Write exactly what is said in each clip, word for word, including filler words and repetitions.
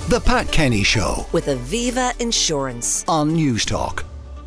The Pat Kenny Show with Aviva Insurance on Newstalk.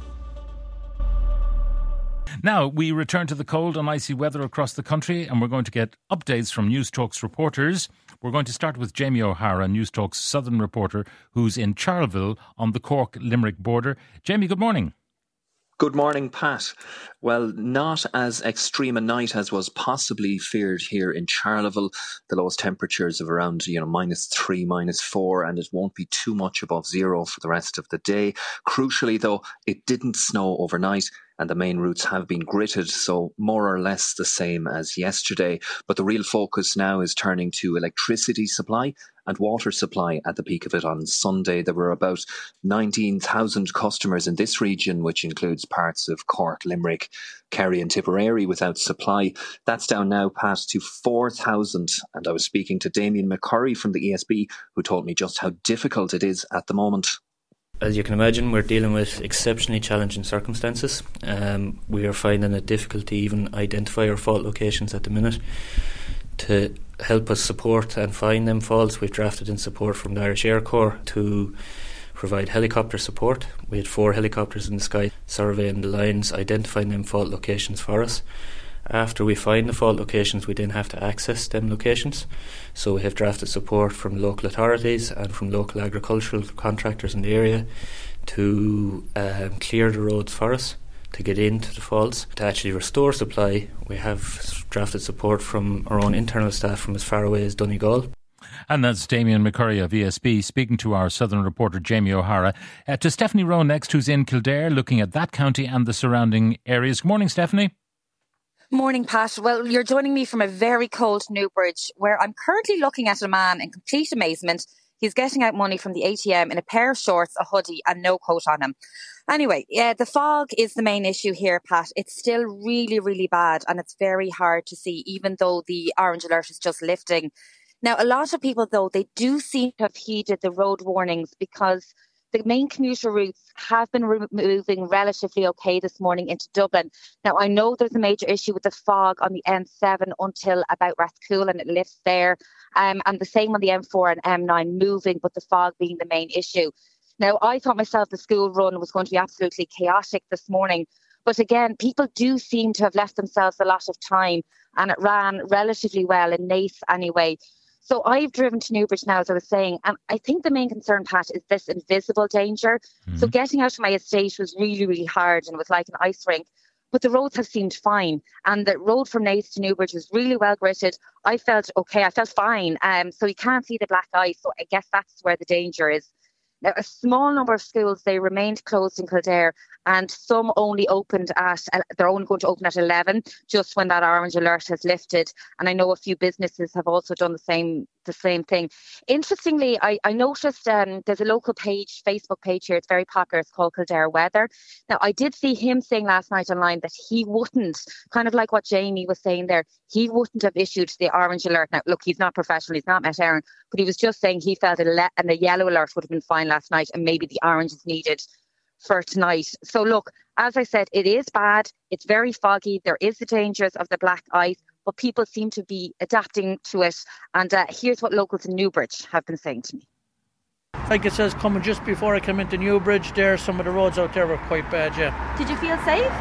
Now, we return to the cold and icy weather across the country, and we're going to get updates from Newstalk's reporters. We're going to start with Jamie O'Hara, Newstalk's southern reporter, who's in Charleville on the Cork-Limerick border. Jamie, good morning. Good morning, Pat. Well, not as extreme a night as was possibly feared here in Charleville. The lowest temperatures of around, you know, minus three, minus four, and it won't be too much above zero for the rest of the day. Crucially, though, it didn't snow overnight, and the main routes have been gritted, so more or less the same as yesterday. But the real focus now is turning to electricity supply and water supply. At the peak of it on Sunday, there were about nineteen thousand customers in this region, which includes parts of Cork, Limerick, Kerry and Tipperary without supply. That's down now past to four thousand. And I was speaking to Damien McCurry from the E S B, who told me just how difficult it is at the moment. As you can imagine, we're dealing with exceptionally challenging circumstances. Um, we are finding it difficult to even identify our fault locations at the minute. To help us support and find them faults, we've drafted in support from the Irish Air Corps to provide helicopter support. We had four helicopters in the sky surveying the lines, identifying them fault locations for us. After we find the fault locations, we then have to access them locations. So we have drafted support from local authorities and from local agricultural contractors in the area to um, clear the roads for us, to get into the faults. To actually restore supply, we have drafted support from our own internal staff from as far away as Donegal. And that's Damien McCurry of E S B speaking to our southern reporter Jamie O'Hara. Uh, to Stephanie Rowe next, who's in Kildare, looking at that county and the surrounding areas. Good morning, Stephanie. Morning, Pat. Well, you're joining me from a very cold Newbridge, where I'm currently looking at a man in complete amazement. He's getting out money from the A T M in a pair of shorts, a hoodie and no coat on him. Anyway, yeah, the fog is the main issue here, Pat. It's still really, really bad and it's very hard to see, even though the orange alert is just lifting. Now, a lot of people, though, they do seem to have heeded the road warnings because the main commuter routes have been re- moving relatively okay this morning into Dublin. Now, I know there's a major issue with the fog on the M seven until about Rathcoole, and it lifts there. Um, and the same on the M four and M nine moving, but the fog being the main issue. Now, I thought myself the school run was going to be absolutely chaotic this morning. But again, people do seem to have left themselves a lot of time, and it ran relatively well in Naas anyway. So I've driven to Newbridge now, as I was saying, and I think the main concern, Pat, is this invisible danger. Mm-hmm. So getting out of my estate was really, really hard, and it was like an ice rink. But the roads have seemed fine. And the road from Naas to Newbridge was really well gritted. I felt okay, I felt fine. Um, so you can't see the black ice. So I guess that's where the danger is. Now, a small number of schools, they remained closed in Kildare, and some only opened at, they're only going to open at eleven, just when that orange alert has lifted. And I know a few businesses have also done the same the same thing. Interestingly, I, I noticed um, there's a local page, Facebook page here, it's very popular, it's called Kildare Weather. Now, I did see him saying last night online that he wouldn't, kind of like what Jamie was saying there, he wouldn't have issued the orange alert. Now, look, he's not professional, he's not Met Éireann, but he was just saying he felt a le- and the yellow alert would have been fine last night, and maybe the orange is needed for tonight. So look, as I said, it is bad, it's very foggy, there is the dangers of the black ice, but people seem to be adapting to it. And uh, here's what locals in Newbridge have been saying to me. Like it says, coming just before I come into Newbridge there, some of the roads out there were quite bad, yeah. Did you feel safe?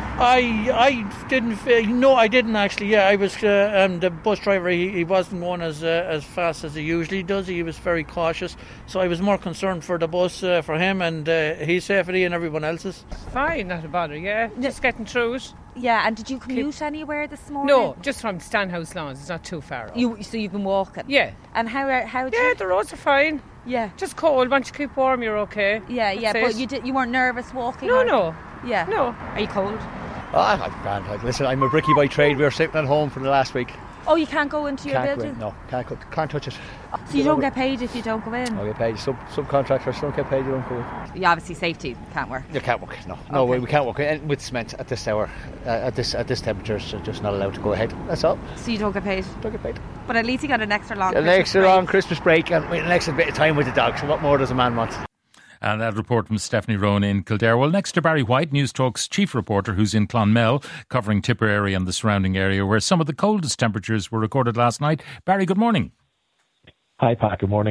I I didn't feel, no I didn't actually, yeah, I was, uh, um, the bus driver, he, he wasn't going as uh, as fast as he usually does, he was very cautious, so I was more concerned for the bus, uh, for him and uh, his safety and everyone else's. Fine, not a bother, yeah, just getting through it. Yeah, and did you commute Keep... anywhere this morning? No, just from Stanhouse Lawns, it's not too far off. You, so you've been walking? Yeah. And how how did Yeah, you... the roads are fine. Yeah. Just cold, once you keep warm you're okay. Yeah, That's yeah, it. but you did, you weren't nervous walking? No, or... no. Yeah. No. Are you cold? Oh, I'm grand. Like, listen, I'm a brickie by trade. We were sitting at home for the last week. Oh, you can't go into your can't building? Go in, no, can't go, can't touch it. So you don't get paid if you don't go in? I get paid. Sub subcontractors don't get paid. You don't go in. Yeah, obviously safety can't work. You can't work. No, no, okay. we can't work. And with cement at this hour, uh, at this at this temperature, it's just not allowed to go ahead. That's all. So you don't get paid? Don't get paid. But at least you got an extra long. An Christmas extra break. long Christmas break and an extra bit of time with the dog. So what more does a man want? And that report from Stephanie Rowan in Kildare. Well, next to Barry White, Newstalk's chief reporter, who's in Clonmel, covering Tipperary and the surrounding area, where some of the coldest temperatures were recorded last night. Barry, good morning. Hi, Pat. Good morning.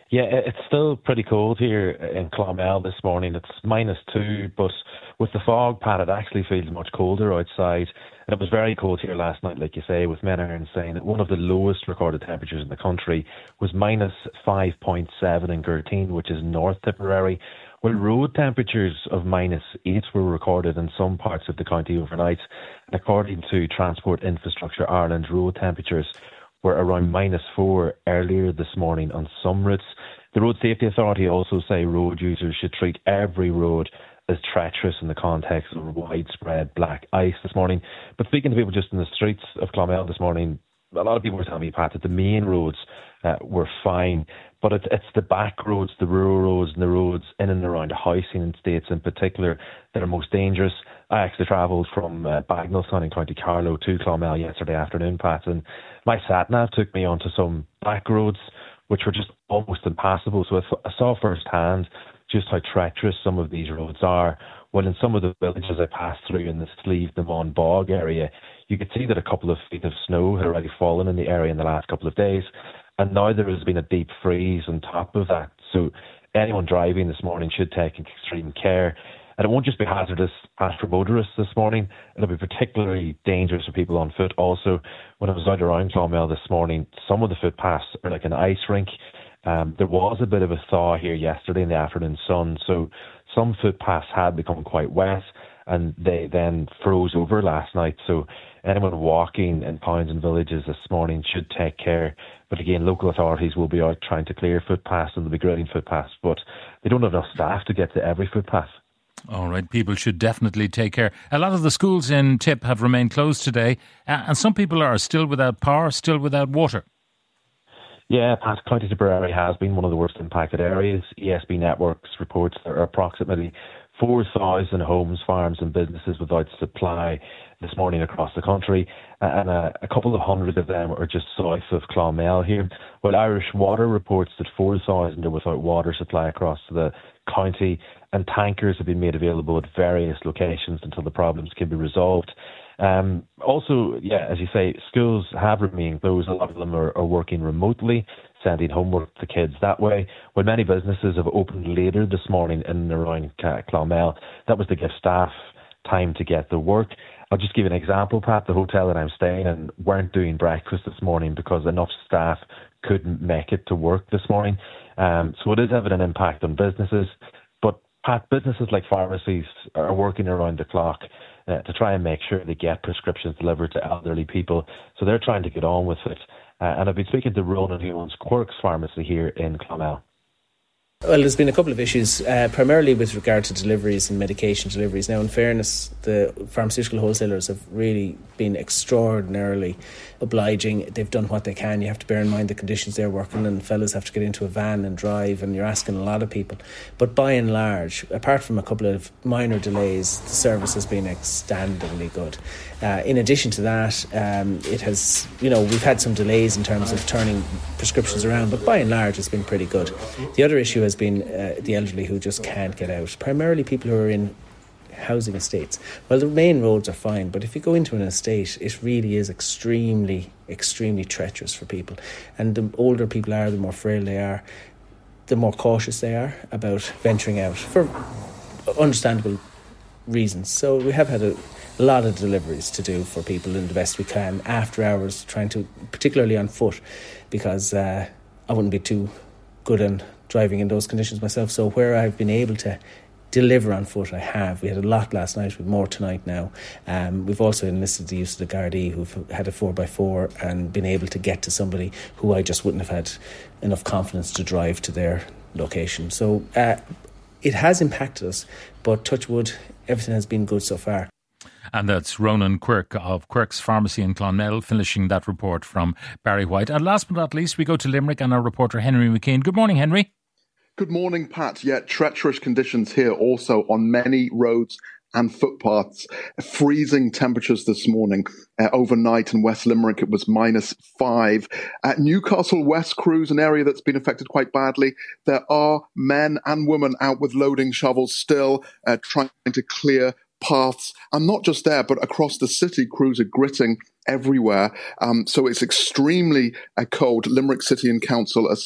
Yeah, it's still pretty cold here in Clonmel this morning. It's minus two, but with the fog, Pat, it actually feels much colder outside. And it was very cold here last night, like you say, with Men Iron saying that one of the lowest recorded temperatures in the country was minus five point seven in Gurteen, which is North Tipperary. Well, road temperatures of minus eight were recorded in some parts of the county overnight. And according to Transport Infrastructure Ireland, road temperatures were around minus four earlier this morning on some routes. The Road Safety Authority also say road users should treat every road as treacherous in the context of widespread black ice this morning. But speaking to people just in the streets of Clonmel this morning, a lot of people were telling me, Pat, that the main roads uh, were fine, but it's, it's the back roads, the rural roads and the roads in and around the housing estates in particular that are most dangerous. I actually travelled from uh, Bagnallstown in County Carlow to Clonmel yesterday afternoon, Pat, and my sat-nav took me onto some back roads which were just almost impassable. So I, th- I saw firsthand just how treacherous some of these roads are. Well, in some of the villages I passed through in the Slieve na Mon Bog area, you could see that a couple of feet of snow had already fallen in the area in the last couple of days. And now there has been a deep freeze on top of that. So anyone driving this morning should take extreme care. And it won't just be hazardous past for motorists this morning. It'll be particularly dangerous for people on foot. Also, when I was out around Clonmel this morning, some of the footpaths are like an ice rink. Um, there was a bit of a thaw here yesterday in the afternoon sun, so some footpaths had become quite wet, and they then froze over last night. So anyone walking in towns and villages this morning should take care. But again, local authorities will be out trying to clear footpaths, and they'll be grading footpaths, but they don't have enough staff to get to every footpath. All right, people should definitely take care. A lot of the schools in Tip have remained closed today, uh, and some people are still without power, still without water. Yeah, Pat, County Tipperary has been one of the worst impacted areas. E S B Networks reports there are approximately four thousand homes, farms and businesses without supply this morning across the country, and a, a couple of hundred of them are just south of Clonmel here. Well, Irish Water reports that four thousand are without water supply across the county, and tankers have been made available at various locations until the problems can be resolved. Um, also, yeah, as you say, schools have remained closed. A lot of them are, are working remotely, sending homework to kids that way. While many businesses have opened later this morning in and around Clonmel, that was to give staff time to get their work. I'll just give you an example, Pat. The hotel that I'm staying in weren't doing breakfast this morning because enough staff couldn't make it to work this morning. Um, so it is having an impact on businesses. But, Pat, businesses like pharmacies are working around the clock uh, to try and make sure they get prescriptions delivered to elderly people. So they're trying to get on with it. Uh, and I've been speaking to Ronan, who owns Quirk's Pharmacy here in Clonmel. Well, there's been a couple of issues, uh, primarily with regard to deliveries and medication deliveries. Now, in fairness, the pharmaceutical wholesalers have really been extraordinarily obliging. They've done what they can. You have to bear in mind the conditions they're working in. Fellas have to get into a van and drive, and you're asking a lot of people. But by and large, apart from a couple of minor delays, the service has been outstandingly good. Uh, in addition to that, um, it has, you know, we've had some delays in terms of turning prescriptions around, but by and large, it's been pretty good. The other issue has been uh, the elderly who just can't get out, primarily people who are in housing estates. Well, the main roads are fine, but if you go into an estate, it really is extremely, extremely treacherous for people. And the older people are, the more frail they are, the more cautious they are about venturing out for understandable reasons. So we have had a A lot of deliveries to do for people in the best we can after hours, trying to, particularly on foot, because uh, I wouldn't be too good on driving in those conditions myself. So where I've been able to deliver on foot, I have. We had a lot last night, with more tonight now. Um, we've also enlisted the use of the Gardaí, who've had a four by four and been able to get to somebody who I just wouldn't have had enough confidence to drive to their location. So uh, it has impacted us, but touch wood, everything has been good so far. And that's Ronan Quirk of Quirk's Pharmacy in Clonmel finishing that report from Barry White. And last but not least, we go to Limerick and our reporter Henry McKean. Good morning, Henry. Good morning, Pat. Yet treacherous conditions here also on many roads and footpaths. Freezing temperatures this morning. Uh, overnight in West Limerick, it was minus five. At Newcastle West Cruise, an area that's been affected quite badly, there are men and women out with loading shovels still uh, trying to clear paths, and not just there, but across the city, crews are gritting everywhere. Um, so it's extremely uh, cold. Limerick City and Council are saying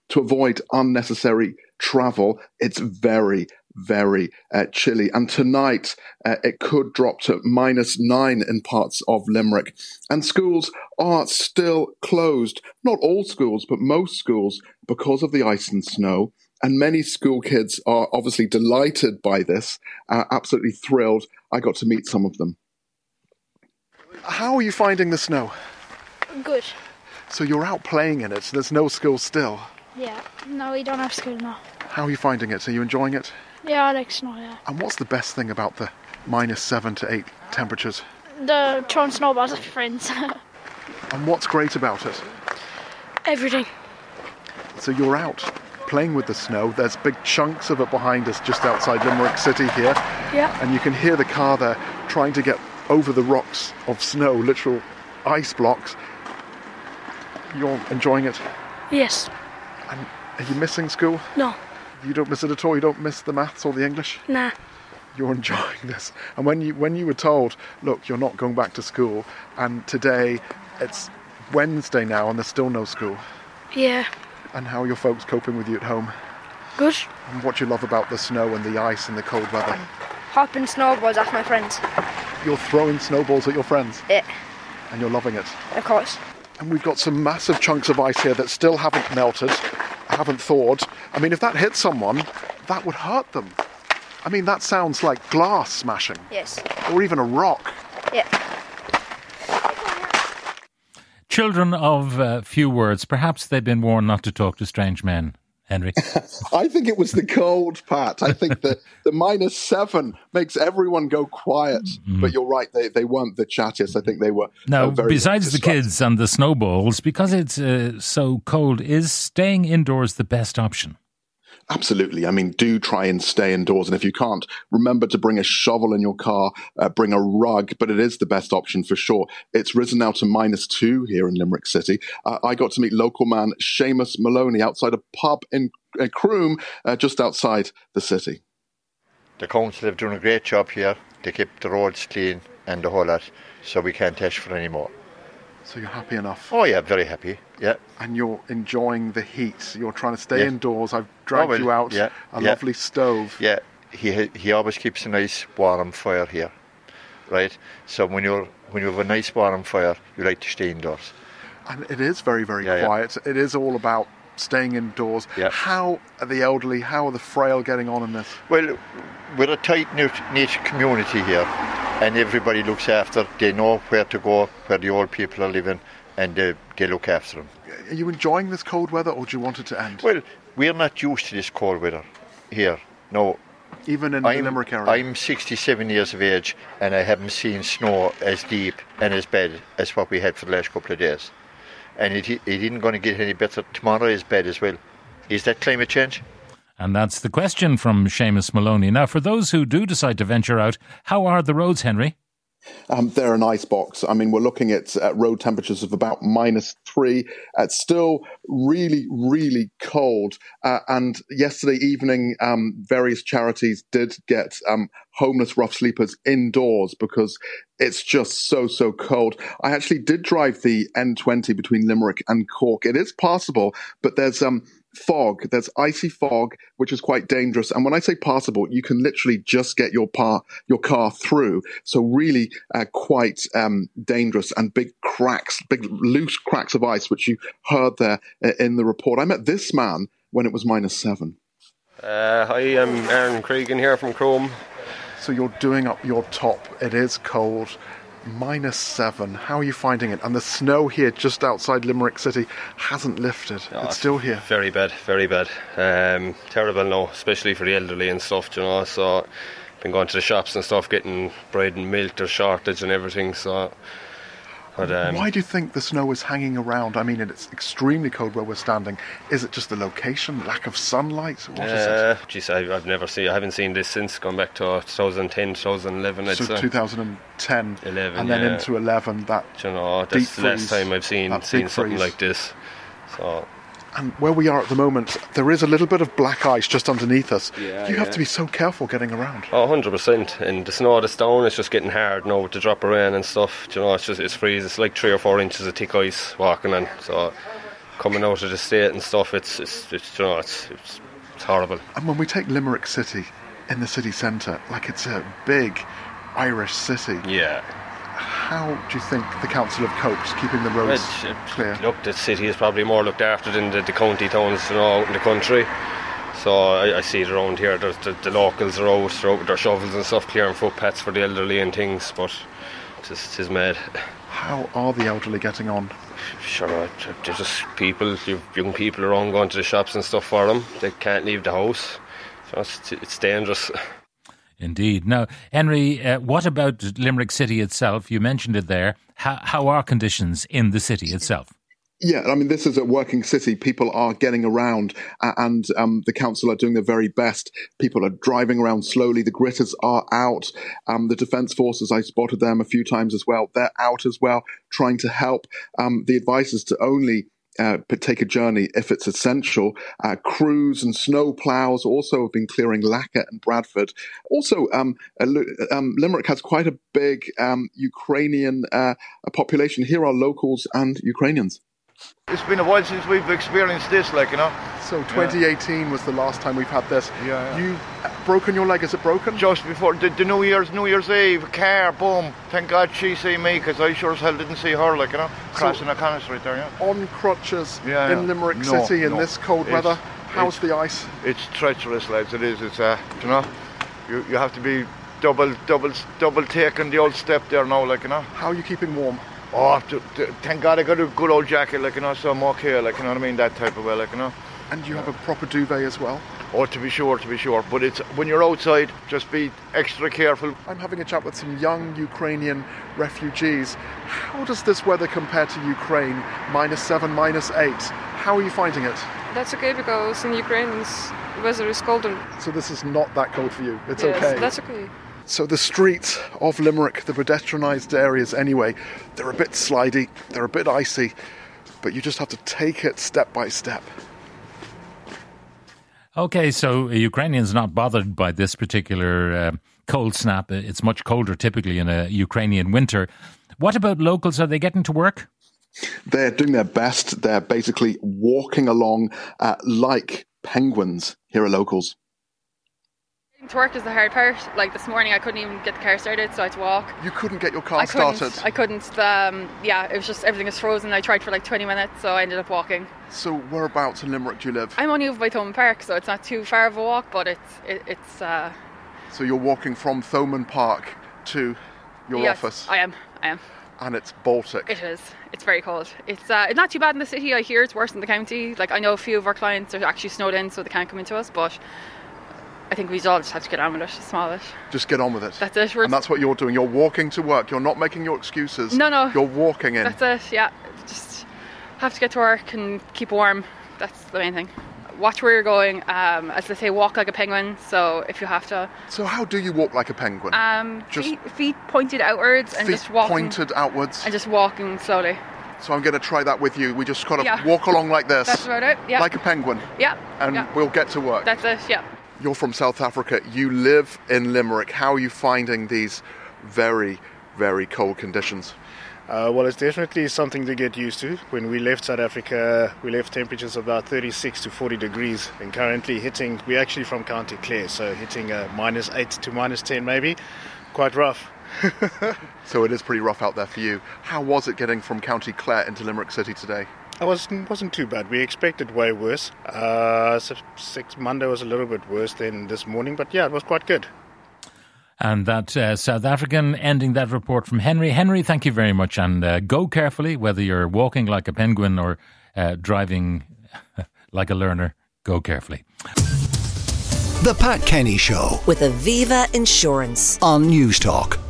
to avoid unnecessary travel. It's very, very uh, chilly. And tonight, uh, it could drop to minus nine in parts of Limerick. And schools are still closed. Not all schools, but most schools, because of the ice and snow. And many school kids are obviously delighted by this, uh, absolutely thrilled. I got to meet some of them. How are you finding the snow? Good. So you're out playing in it, so there's no school still? Yeah, no, we don't have school now. How are you finding it? Are you enjoying it? Yeah, I like snow, yeah. And what's the best thing about the minus seven to eight temperatures? The throwing snowballs at friends. And what's great about it? Everything. So you're out playing with the snow. There's big chunks of it behind us just outside Limerick City here. Yeah. And you can hear the car there trying to get over the rocks of snow, literal ice blocks. You're enjoying it? Yes. And are you missing school? No. You don't miss it at all? You don't miss the maths or the English? Nah. You're enjoying this. And when you when you were told, look, you're not going back to school, and today it's Wednesday now and there's still no school. Yeah. And how are your folks coping with you at home? Good. And what do you love about the snow and the ice and the cold weather? Hopping snowballs at my friends. You're throwing snowballs at your friends? Yeah. And you're loving it? Of course. And we've got some massive chunks of ice here that still haven't melted, haven't thawed. I mean, if that hit someone, that would hurt them. I mean, that sounds like glass smashing. Yes. Or even a rock. Yeah. Children of uh, few words, perhaps they've been warned not to talk to strange men. Henry? I think it was the cold, Pat. I think the, the minus seven makes everyone go quiet. Mm. But you're right, they, they weren't the chattiest. I think they were Now, uh, very besides the kids and the snowballs, because it's uh, so cold, is staying indoors the best option? Absolutely. I mean, do try and stay indoors. And if you can't, remember to bring a shovel in your car, uh, bring a rug, but it is the best option for sure. It's risen now to minus two here in Limerick City. Uh, I got to meet local man Seamus Maloney outside a pub in uh, Croom, uh, just outside the city. The council have done a great job here. They keep the roads clean and the whole lot, so we can't test for any more. So you're happy enough? Oh yeah, very happy, yeah. And you're enjoying the heat. You're trying to stay yeah. indoors. I've dragged oh, well, you out, yeah, a yeah. lovely stove. Yeah, he he always keeps a nice warm fire here, right? So when you're when you have a nice warm fire, you like to stay indoors. And it is very, very yeah, quiet. Yeah. It is all about staying indoors. Yeah. How are the elderly, how are the frail getting on in this? Well, we're a tight-knit community here, and everybody looks after. They know where to go, where the old people are living, and they, they look after them. Are you enjoying this cold weather, or do you want it to end? Well, we're not used to this cold weather here. No. Even in I'm, the Limerick area? I'm sixty-seven years of age, and I haven't seen snow as deep and as bad as what we had for the last couple of days. And it, it isn't going to get any better. Tomorrow is bad as well. Is that climate change? And that's the question from Seamus Maloney. Now, for those who do decide to venture out, how are the roads, Henry? Um, they're an icebox. I mean, we're looking at uh, road temperatures of about minus three. It's still really, really cold. Uh, and yesterday evening, um, various charities did get um, homeless rough sleepers indoors because it's just so, so cold. I actually did drive the N twenty between Limerick and Cork. It is passable, but there's um. fog. There's icy fog, which is quite dangerous. And when I say passable, you can literally just get your par, your car through. So really uh, quite um, dangerous, and big cracks, big loose cracks of ice, which you heard there in the report. I met this man when it was minus seven. Uh, hi, I'm Aaron Cregan here from Chrome. So you're doing up your top. It is cold. Minus seven. How are you finding it? And the snow here just outside Limerick City hasn't lifted. No, it's still here. Very bad, very bad. Um, terrible now, especially for the elderly and stuff, you know. So, been going to the shops and stuff, getting bread and milk, there's shortage and everything. So, but, um, why do you think the snow is hanging around? I mean, it's extremely cold where we're standing. Is it just the location, lack of sunlight? What uh, is it? Geez, I, I've never seen. I haven't seen this since going back to twenty ten, twenty eleven. So uh, twenty ten, eleven, and then yeah. into eleven. That you know, that's the last time I've seen seen something freeze. like this. So. And where we are at the moment, there is a little bit of black ice just underneath us. Yeah, you have yeah. to be so careful getting around. Oh, one hundred percent. And the snow that's down, it's just getting hard now with the drop of rain and stuff. You know, it's just it's freezing. It's like three or four inches of thick ice walking on. So coming out of the state and stuff, it's, it's, it's you know, it's, it's, it's horrible. And when we take Limerick City in the city centre, like it's a big Irish city. Yeah. How do you think the council have coped, keeping the roads it, it, clear? Look, the city is probably more looked after than the, the county towns, you know, out in the country. So I, I see it around here. There's the, the locals are out, they're out with their shovels and stuff, clearing footpaths for the elderly and things. But it's, it's mad. How are the elderly getting on? Sure, there's just people, you've young people around going to the shops and stuff for them. They can't leave the house. So it's, it's dangerous. Indeed. Now, Henry, uh, what about Limerick City itself? You mentioned it there. How, how are conditions in the city itself? Yeah, I mean, this is a working city. People are getting around uh, and um, the council are doing their very best. People are driving around slowly. The gritters are out. Um, the Defence Forces, I spotted them a few times as well. They're out as well, trying to help. Um, the advice is to only uh, take a journey if it's essential. Uh, crews and snow ploughs also have been clearing Laca and Bradford. Also, um, uh, um, Limerick has quite a big um, Ukrainian uh, population. Here are locals and Ukrainians. It's been a while since we've experienced this, like, you know. So twenty eighteen yeah. was the last time we've had this. Yeah, yeah. You broken your leg? Is it broken? Just before the, the New Year's New Year's Eve, car, boom. Thank God she see me, because I sure as hell didn't see her, like, you know. Crashing so, a canister right there, yeah. On crutches yeah, in yeah. Limerick no, City in no. this cold it's, weather. How's the ice? It's treacherous, lads. It is. It's uh, you know, you you have to be double double double taking the old step there now, like, you know. How are you keeping warm? Oh, to, to, thank God I got a good old jacket, like, you know, so I'm okay, like, you know what I mean, that type of way, like, you know. And you have a proper duvet as well? Oh, to be sure, to be sure. But it's when you're outside, just be extra careful. I'm having a chat with some young Ukrainian refugees. How does this weather compare to Ukraine? Minus seven, minus eight. How are you finding it? That's okay, because in Ukraine the weather is colder. So this is not that cold for you? It's yes, okay? That's okay. So the streets of Limerick, the pedestrianised areas anyway, they're a bit slidey, they're a bit icy, but you just have to take it step by step. Okay, so Ukrainians not bothered by this particular uh, cold snap. It's much colder typically in a Ukrainian winter. What about locals? Are they getting to work? They're doing their best. They're basically walking along uh, like penguins. Here are locals. To work is the hard part. Like this morning I couldn't even get the car started, so I had to walk. You couldn't get your car I started? Couldn't, I couldn't. Um, yeah, it was just, everything was frozen. I tried for like twenty minutes, so I ended up walking. So whereabouts in Limerick do you live? I'm only over by Thomond Park, so it's not too far of a walk, but it's... It, it's. Uh, so you're walking from Thomond Park to your yes, office? I am, I am. And it's Baltic? It is. It's very cold. It's uh, not too bad in the city. I hear it's worse in the county. Like, I know a few of our clients are actually snowed in, so they can't come into us, but I think we all just have to get on with it, small it. Just get on with it. That's it. We're and that's what you're doing. You're walking to work. You're not making your excuses. No, no. You're walking in. That's it, yeah. Just have to get to work and keep warm. That's the main thing. Watch where you're going. Um, as they say, walk like a penguin. So if you have to... So how do you walk like a penguin? Um, just feet, feet pointed outwards and feet just walking. pointed outwards? And just walking slowly. So I'm going to try that with you. We just kind of yeah. walk along like this. That's about it, yeah. Like a penguin. Yeah. And yeah. we'll get to work. That's it, yeah. You're from South Africa. You live in Limerick. How are you finding these very, very cold conditions? Uh, well, it's definitely something to get used to. When we left South Africa, we left temperatures of about thirty-six to forty degrees. And currently hitting, we're actually from County Clare, so hitting a minus eight to minus ten maybe. Quite rough. So it is pretty rough out there for you. How was it getting from County Clare into Limerick City today? It wasn't, wasn't too bad. We expected way worse. Uh, six, Monday was a little bit worse than this morning, but yeah, it was quite good. And that uh, South African ending that report from Henry. Henry, thank you very much. And uh, go carefully, whether you're walking like a penguin or uh, driving like a learner, go carefully. The Pat Kenny Show with Aviva Insurance on News Talk.